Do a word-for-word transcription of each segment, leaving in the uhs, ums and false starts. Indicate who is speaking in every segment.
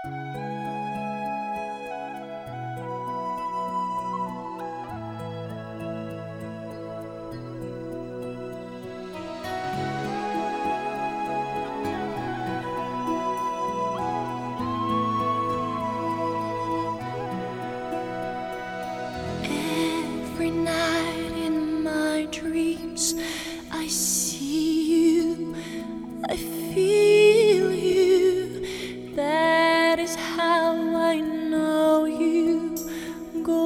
Speaker 1: Every night in my dreams, I see you, I feel you. That is how I know you. Go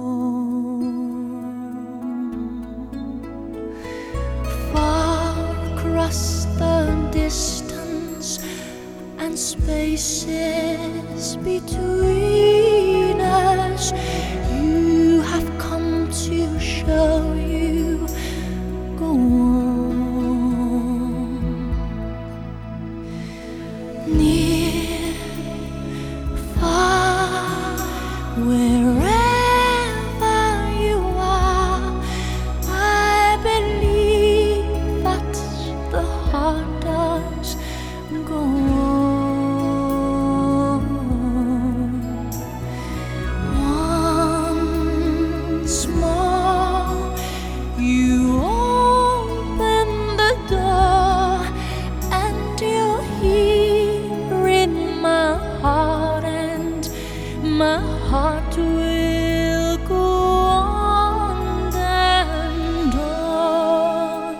Speaker 1: on. Far across the distance and spaces between us, you have come to show you. Go on. Near, far, wherever you are, I believe that the heart does. Go on. Once more, you open the door, and you're here in my heart, and my heart will go on and on.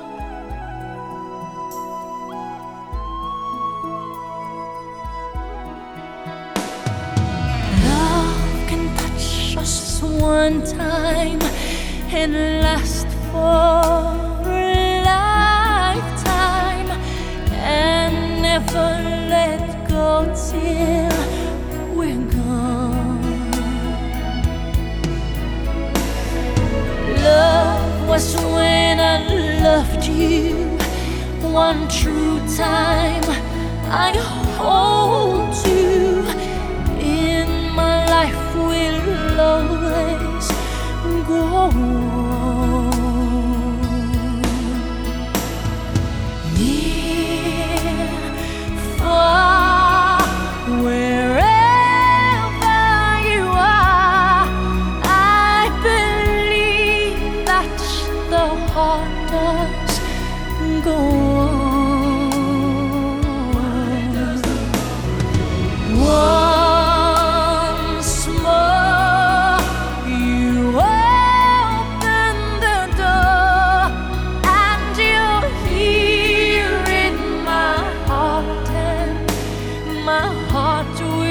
Speaker 1: Love can touch us one time and last for a lifetime, and never let go till we're gone. Love was when I loved you one true time. I hold you in my life, will always go on. Near, far, wherever you are, I believe that the heart does. Go on. Once more, you open the door, and you're here in my heart, and my heart will